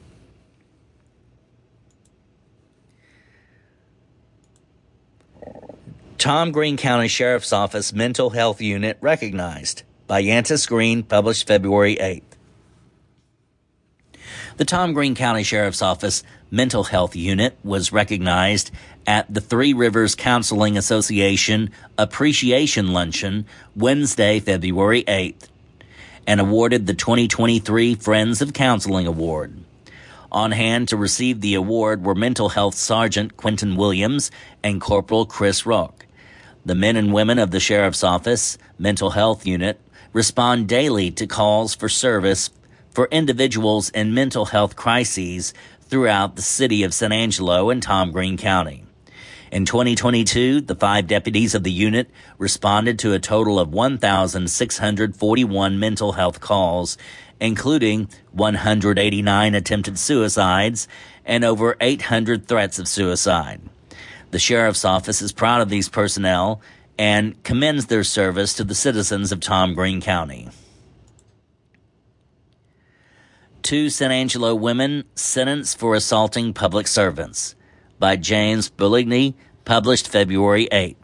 Tom Green County Sheriff's Office Mental Health Unit recognized by Yantis Green, published February eighth. The Tom Green County Sheriff's Office Mental Health Unit was recognized at the Three Rivers Counseling Association Appreciation Luncheon Wednesday, February eighth, and awarded the twenty twenty-three Friends of Counseling Award. On hand to receive the award were Mental Health Sergeant Quentin Williams and Corporal Chris Rock. The men and women of the Sheriff's Office Mental Health Unit respond daily to calls for service for individuals in mental health crises throughout the city of San Angelo and Tom Green County. In twenty twenty-two, the five deputies of the unit responded to a total of one thousand six hundred forty-one mental health calls, including one hundred eighty-nine attempted suicides and over eight hundred threats of suicide. The Sheriff's Office is proud of these personnel and commends their service to the citizens of Tom Green County. Two San Angelo women sentenced for assaulting public servants by James Bulligny, published February eighth.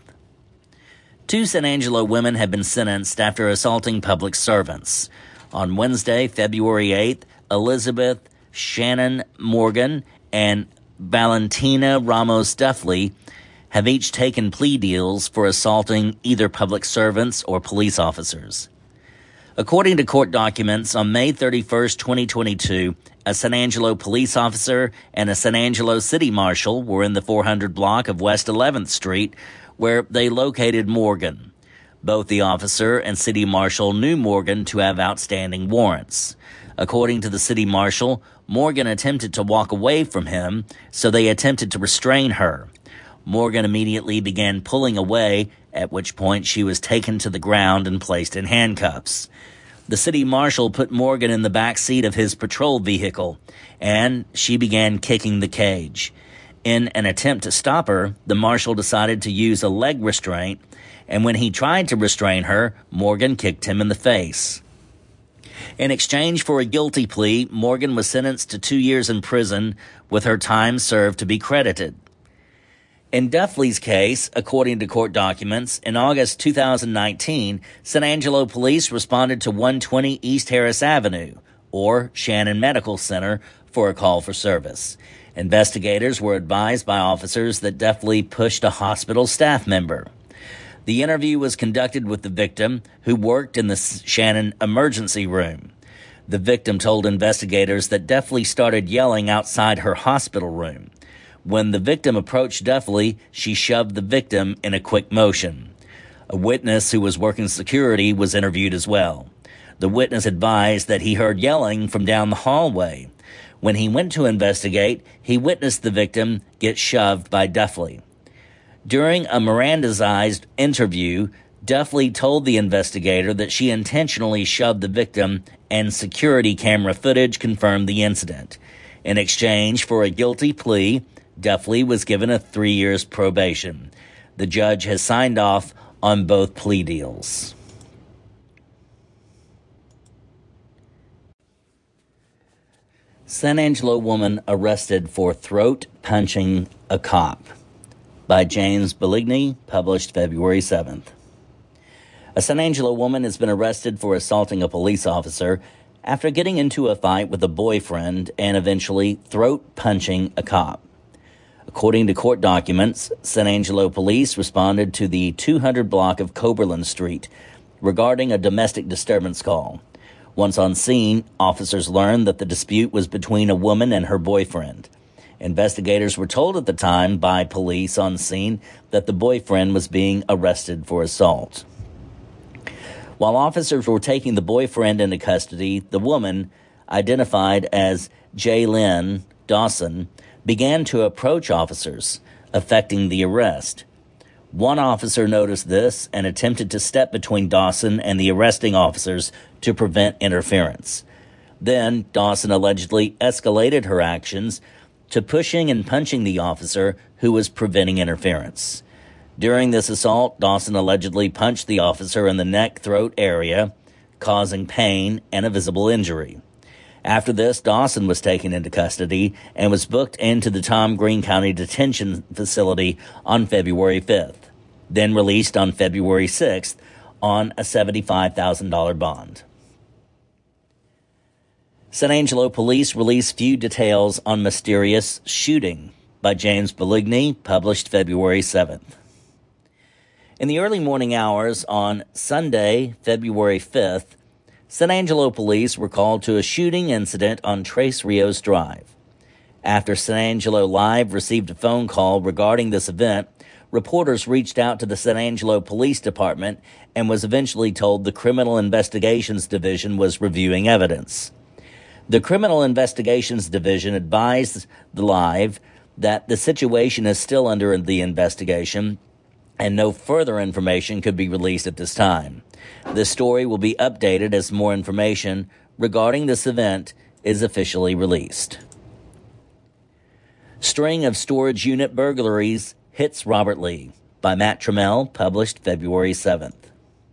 Two San Angelo women have been sentenced after assaulting public servants. On Wednesday, February eighth, Elizabeth Shannon Morgan and Valentina Ramos Duffley have each taken plea deals for assaulting either public servants or police officers. According to court documents, on May thirty-first, twenty twenty-two, a San Angelo police officer and a San Angelo city marshal were in the four hundred block of West eleventh Street, where they located Morgan. Both the officer and city marshal knew Morgan to have outstanding warrants. According to the city marshal, Morgan attempted to walk away from him, so they attempted to restrain her. Morgan immediately began pulling away, at which point she was taken to the ground and placed in handcuffs. The city marshal put Morgan in the back seat of his patrol vehicle, and she began kicking the cage. In an attempt to stop her, the marshal decided to use a leg restraint, and when he tried to restrain her, Morgan kicked him in the face. In exchange for a guilty plea, Morgan was sentenced to two years in prison, with her time served to be credited. In Duffley's case, according to court documents, in August two thousand nineteen, San Angelo police responded to one twenty East Harris Avenue, or Shannon Medical Center, for a call for service. Investigators were advised by officers that Duffley pushed a hospital staff member. The interview was conducted with the victim, who worked in the Shannon emergency room. The victim told investigators that Duffley started yelling outside her hospital room. When the victim approached Duffley, she shoved the victim in a quick motion. A witness who was working security was interviewed as well. The witness advised that he heard yelling from down the hallway. When he went to investigate, he witnessed the victim get shoved by Duffley. During a Mirandized interview, Duffley told the investigator that she intentionally shoved the victim, and security camera footage confirmed the incident. In exchange for a guilty plea, Duffley was given a three years probation. The judge has signed off on both plea deals. San Angelo woman arrested for throat punching a cop by James Bulligny, published February seventh. A San Angelo woman has been arrested for assaulting a police officer after getting into a fight with a boyfriend and eventually throat-punching a cop. According to court documents, San Angelo police responded to the two hundred block of Coberland Street regarding a domestic disturbance call. Once on scene, officers learned that the dispute was between a woman and her boyfriend. Investigators were told at the time by police on scene that the boyfriend was being arrested for assault. While officers were taking the boyfriend into custody, the woman, identified as Jaylynn Dawson, began to approach officers, effecting the arrest. One officer noticed this and attempted to step between Dawson and the arresting officers to prevent interference. Then, Dawson allegedly escalated her actions to pushing and punching the officer who was preventing interference. During this assault, Dawson allegedly punched the officer in the neck-throat area, causing pain and a visible injury. After this, Dawson was taken into custody and was booked into the Tom Green County Detention Facility on February fifth, then released on February sixth on a seventy-five thousand dollars bond. San Angelo police released few details on mysterious shooting by James Beligny, published February seventh. In the early morning hours on Sunday, February fifth, San Angelo police were called to a shooting incident on Tres Rios Drive. After San Angelo Live received a phone call regarding this event, reporters reached out to the San Angelo Police Department and was eventually told the Criminal Investigations Division was reviewing evidence. The Criminal Investigations Division advised the Live that the situation is still under the investigation and no further information could be released at this time. This story will be updated as more information regarding this event is officially released. String of storage unit burglaries hits Robert Lee by Matt Trammell, published February seventh.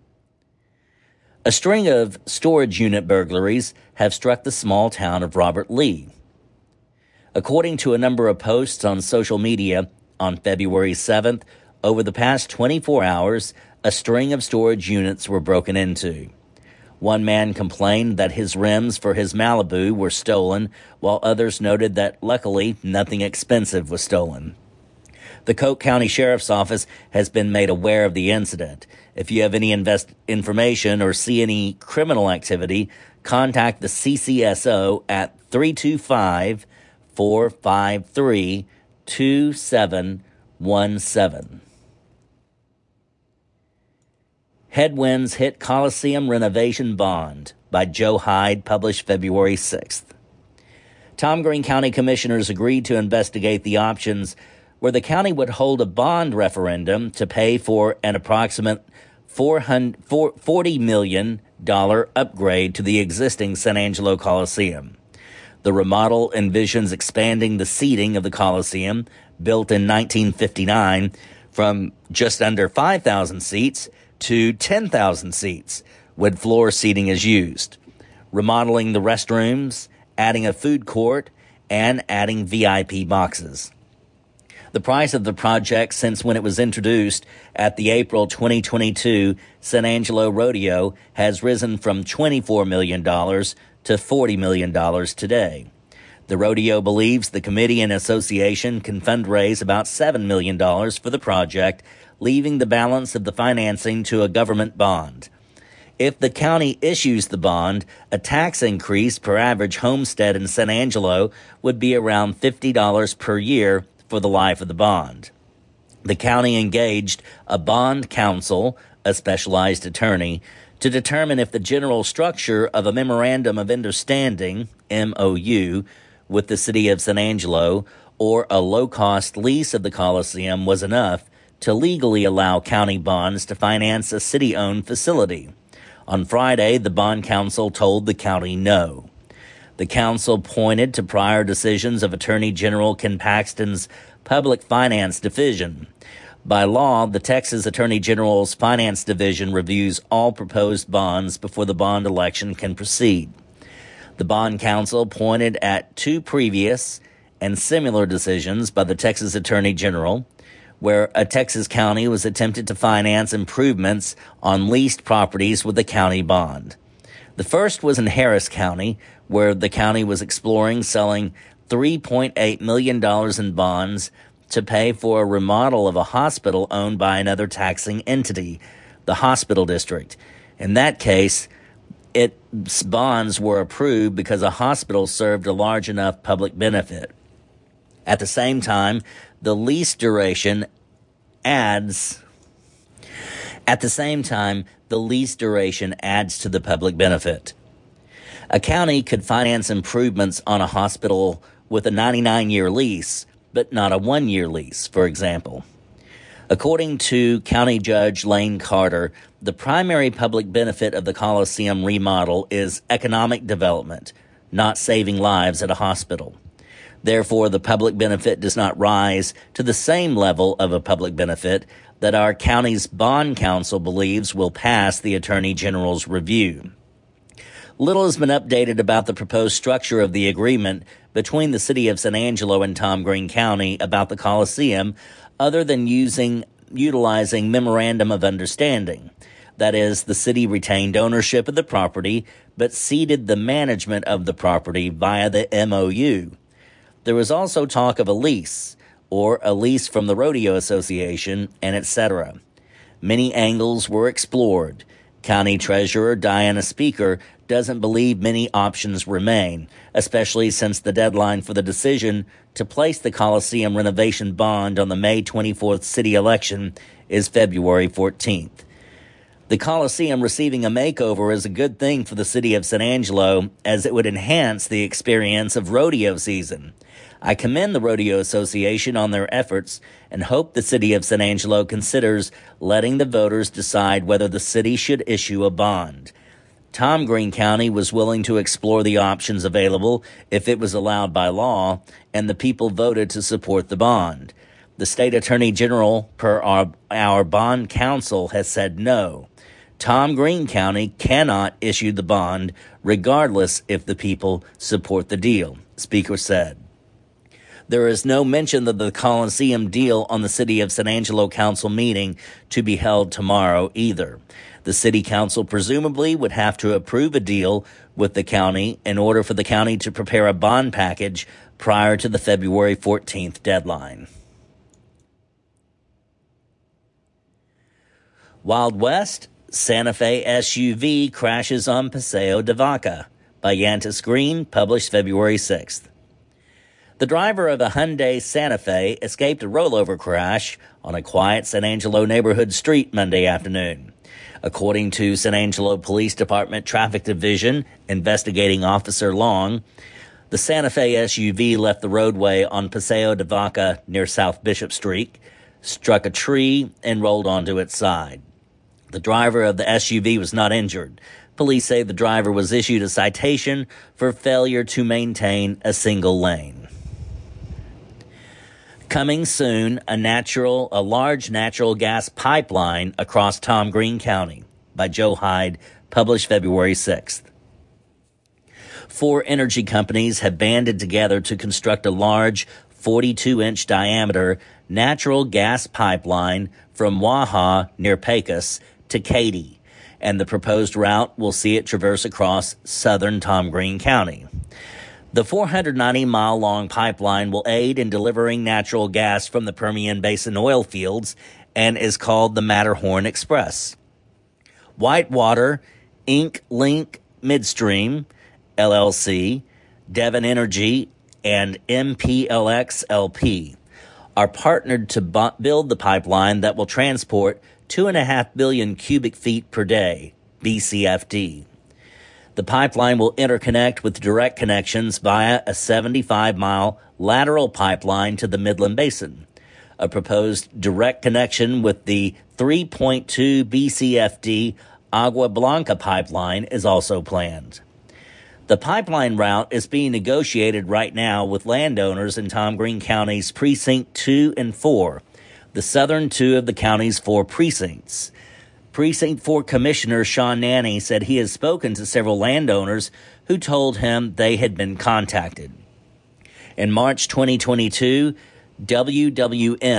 A string of storage unit burglaries have struck the small town of Robert Lee. According to a number of posts on social media, on February seventh, over the past twenty-four hours, a string of storage units were broken into. One man complained that his rims for his Malibu were stolen, while others noted that luckily nothing expensive was stolen. The Coke County Sheriff's Office has been made aware of the incident. If you have any invest- information or see any criminal activity, contact the C C S O at three two five, four five three, two seven one seven. Headwinds hit Coliseum renovation bond by Joe Hyde, published February sixth. Tom Green County commissioners agreed to investigate the options where the county would hold a bond referendum to pay for an approximate forty million dollars upgrade to the existing San Angelo Coliseum. The remodel envisions expanding the seating of the Coliseum, built in nineteen fifty-nine, from just under five thousand seats to ten thousand seats when floor seating is used, remodeling the restrooms, adding a food court, and adding V I P boxes. The price of the project since when it was introduced at the April twenty twenty-two San Angelo Rodeo has risen from twenty-four million dollars to forty million dollars today. The rodeo believes the committee and association can fundraise about seven million dollars for the project, leaving the balance of the financing to a government bond. If the county issues the bond, a tax increase per average homestead in San Angelo would be around fifty dollars per year for the life of the bond. The county engaged a bond counsel, a specialized attorney, to determine if the general structure of a Memorandum of Understanding, M O U, with the city of San Angelo or a low-cost lease of the Coliseum was enough to legally allow county bonds to finance a city-owned facility. On Friday, the bond counsel told the county no. The counsel pointed to prior decisions of Attorney General Ken Paxton's Public Finance Division. By law, the Texas Attorney General's Finance Division reviews all proposed bonds before the bond election can proceed. The bond counsel pointed at two previous and similar decisions by the Texas Attorney General, where a Texas county was attempted to finance improvements on leased properties with a county bond. The first was in Harris County, where the county was exploring selling three point eight million dollars in bonds to pay for a remodel of a hospital owned by another taxing entity, the hospital district. In that case, its bonds were approved because a hospital served a large enough public benefit. At the same time, the lease duration adds At the same time, the lease duration adds to the public benefit. A county could finance improvements on a hospital with a ninety-nine year lease, but not a one-year lease, for example. According to County Judge Lane Carter, the primary public benefit of the Coliseum remodel is economic development, not saving lives at a hospital. Therefore, the public benefit does not rise to the same level of a public benefit that our county's bond counsel believes will pass the Attorney General's review. Little has been updated about the proposed structure of the agreement between the city of San Angelo and Tom Green County about the Coliseum, other than using utilizing memorandum of understanding. That is, the city retained ownership of the property, but ceded the management of the property via the M O U. There was also talk of a lease, or a lease from the Rodeo Association, and et cetera. Many angles were explored. County Treasurer Diana Speaker doesn't believe many options remain, especially since the deadline for the decision to place the Coliseum renovation bond on the May twenty-fourth city election is February fourteenth. The Coliseum receiving a makeover is a good thing for the city of San Angelo, as it would enhance the experience of rodeo season. I commend the Rodeo Association on their efforts and hope the city of San Angelo considers letting the voters decide whether the city should issue a bond. Tom Green County was willing to explore the options available if it was allowed by law, and the people voted to support the bond. The state attorney general, per our, our bond counsel, has said no. Tom Green County cannot issue the bond regardless if the people support the deal, Speaker said. There is no mention of the Coliseum deal on the City of San Angelo Council meeting to be held tomorrow either. The City Council presumably would have to approve a deal with the county in order for the county to prepare a bond package prior to the February fourteenth deadline. Wild West, Santa Fe S U V crashes on Paseo de Vaca by Yantis Green, published February sixth. The driver of a Hyundai Santa Fe escaped a rollover crash on a quiet San Angelo neighborhood street Monday afternoon. According to San Angelo Police Department Traffic Division investigating Officer Long, the Santa Fe S U V left the roadway on Paseo de Vaca near South Bishop Street, struck a tree, and rolled onto its side. The driver of the S U V was not injured. Police say the driver was issued a citation for failure to maintain a single lane. Coming soon, a natural, a large natural gas pipeline across Tom Green County by Joe Hyde, published February sixth. Four energy companies have banded together to construct a large forty-two inch diameter natural gas pipeline from Waha near Pecos to Katy, and the proposed route will see it traverse across southern Tom Green County. The four hundred ninety mile long pipeline will aid in delivering natural gas from the Permian Basin oil fields and is called the Matterhorn Express. Whitewater, Inc Link Midstream, L L C, Devon Energy, and M P L X L P are partnered to bu- build the pipeline that will transport two point five billion cubic feet per day, B C F D. The pipeline will interconnect with direct connections via a seventy-five mile lateral pipeline to the Midland Basin. A proposed direct connection with the three point two B C F D Agua Blanca pipeline is also planned. The pipeline route is being negotiated right now with landowners in Tom Green County's Precinct two and four, the southern two of the county's four precincts. Precinct four Commissioner Sean Nanny said he has spoken to several landowners who told him they had been contacted. In March twenty twenty-two, W W M,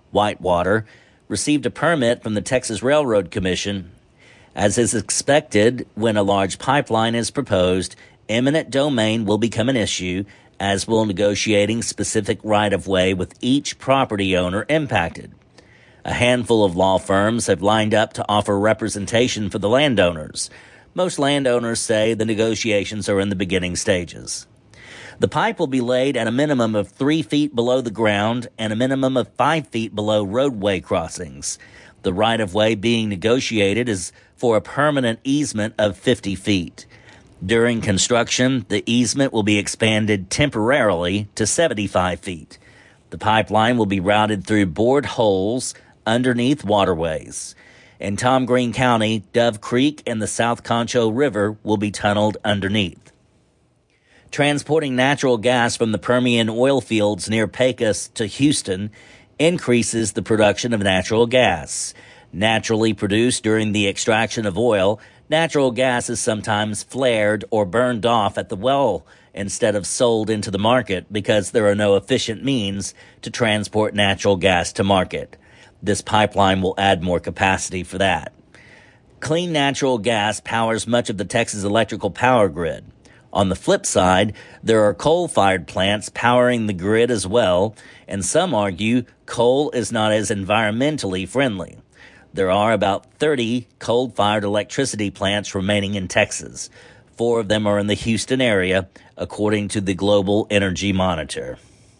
Whitewater received a permit from the Texas Railroad Commission. As is expected, when a large pipeline is proposed, eminent domain will become an issue, as will negotiating specific right-of-way with each property owner impacted. A handful of law firms have lined up to offer representation for the landowners. Most landowners say the negotiations are in the beginning stages. The pipe will be laid at a minimum of three feet below the ground and a minimum of five feet below roadway crossings. The right-of-way being negotiated is for a permanent easement of fifty feet. During construction, the easement will be expanded temporarily to seventy-five feet. The pipeline will be routed through bored holes underneath waterways. In Tom Green County, Dove Creek and the South Concho River will be tunneled underneath. Transporting natural gas from the Permian oil fields near Pecos to Houston increases the production of natural gas. Naturally produced during the extraction of oil, natural gas is sometimes flared or burned off at the well instead of sold into the market because there are no efficient means to transport natural gas to market. This pipeline will add more capacity for that. Clean natural gas powers much of the Texas electrical power grid. On the flip side, there are coal-fired plants powering the grid as well, and some argue coal is not as environmentally friendly. There are about thirty coal-fired electricity plants remaining in Texas. Four of them are in the Houston area, according to the Global Energy Monitor.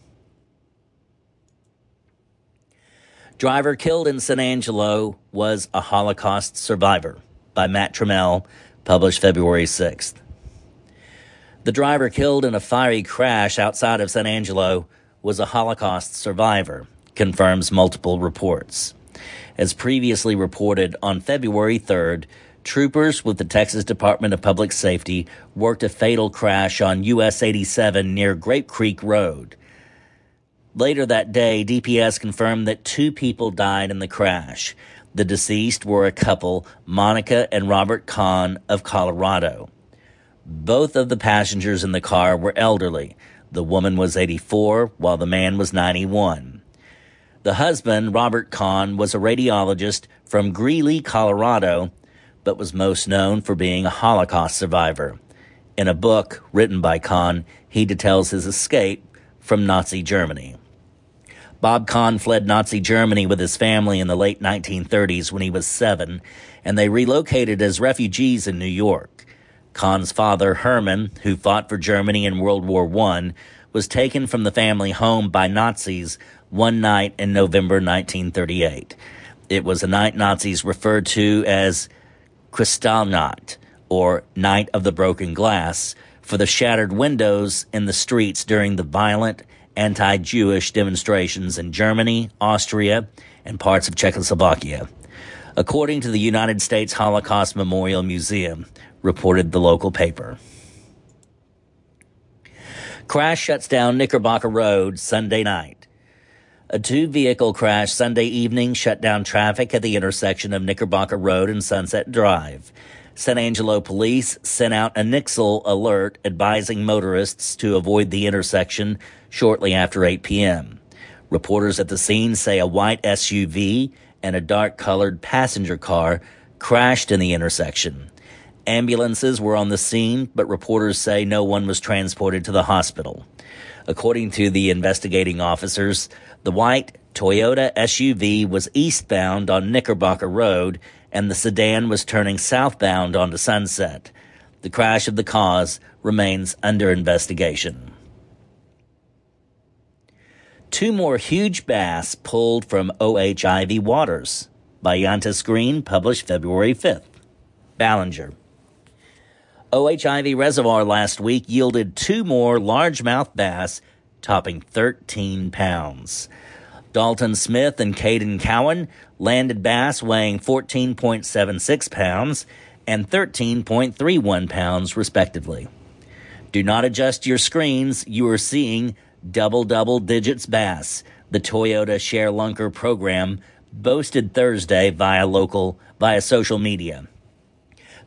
Driver killed in San Angelo was a Holocaust survivor, by Matt Trammell, published February sixth. The driver killed in a fiery crash outside of San Angelo was a Holocaust survivor, confirms multiple reports. As previously reported, on February third, troopers with the Texas Department of Public Safety worked a fatal crash on U S eighty-seven near Grape Creek Road. Later that day, D P S confirmed that two people died in the crash. The deceased were a couple, Monica and Robert Kahn of Colorado. Both of the passengers in the car were elderly. The woman was eighty-four, while the man was ninety-one. The husband, Robert Kahn, was a radiologist from Greeley, Colorado, but was most known for being a Holocaust survivor. In a book written by Kahn, he details his escape from Nazi Germany. Bob Kahn fled Nazi Germany with his family in the late nineteen thirties when he was seven, and they relocated as refugees in New York. Kahn's father, Herman, who fought for Germany in World War One, was taken from the family home by Nazis one night in November nineteen thirty-eight. It was a night Nazis referred to as Kristallnacht, or Night of the Broken Glass, for the shattered windows in the streets during the violent anti-Jewish demonstrations in Germany, Austria, and parts of Czechoslovakia. According to the United States Holocaust Memorial Museum, reported the local paper. Crash shuts down Knickerbocker Road Sunday night. A two-vehicle crash Sunday evening shut down traffic at the intersection of Knickerbocker Road and Sunset Drive. San Angelo police sent out a Nixle alert advising motorists to avoid the intersection shortly after eight p.m. Reporters at the scene say a white S U V and a dark-colored passenger car crashed in the intersection. Ambulances were on the scene, but reporters say no one was transported to the hospital. According to the investigating officers, the white Toyota S U V was eastbound on Knickerbocker Road, and the sedan was turning southbound onto Sunset. The crash of the cause remains under investigation. Two more huge bass pulled from O H I V waters, by Yantis Green, published February fifth. Ballinger. O H I V Reservoir last week yielded two more largemouth bass, topping thirteen pounds. Dalton Smith and Caden Cowan landed bass weighing fourteen point seven six pounds and thirteen point three one pounds, respectively. Do not adjust your screens. You are seeing double-double digits bass, the Toyota Share Lunker program boasted Thursday via local via social media.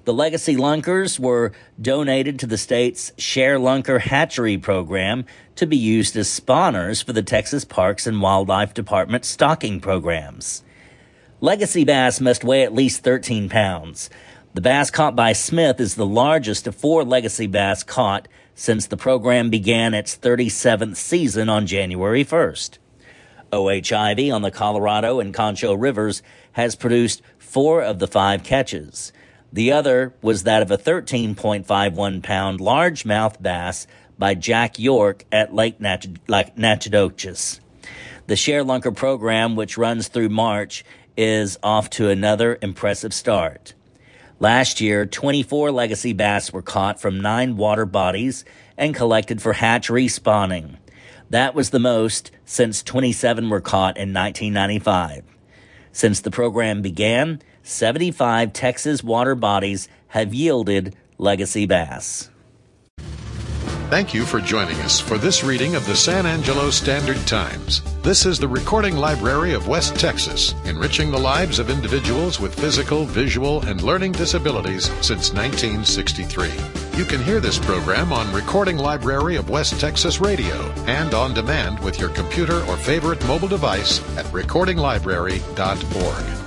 The legacy lunkers were donated to the state's Share Lunker Hatchery program to be used as spawners for the Texas Parks and Wildlife Department stocking programs. Legacy bass must weigh at least thirteen pounds. The bass caught by Smith is the largest of four legacy bass caught since the program began its thirty-seventh season on January first. O H I V on the Colorado and Concho Rivers has produced four of the five catches. The other was that of a thirteen point five one pound largemouth bass by Jack York at Lake Natchitoches. The Share Lunker program, which runs through March, is off to another impressive start. Last year, twenty-four legacy bass were caught from nine water bodies and collected for hatchery spawning. That was the most since twenty-seven were caught in nineteen ninety-five. Since the program began, seventy-five Texas water bodies have yielded legacy bass. Thank you for joining us for this reading of the San Angelo Standard Times. This is the Recording Library of West Texas, enriching the lives of individuals with physical, visual, and learning disabilities since nineteen sixty-three. You can hear this program on Recording Library of West Texas Radio and on demand with your computer or favorite mobile device at recording library dot org.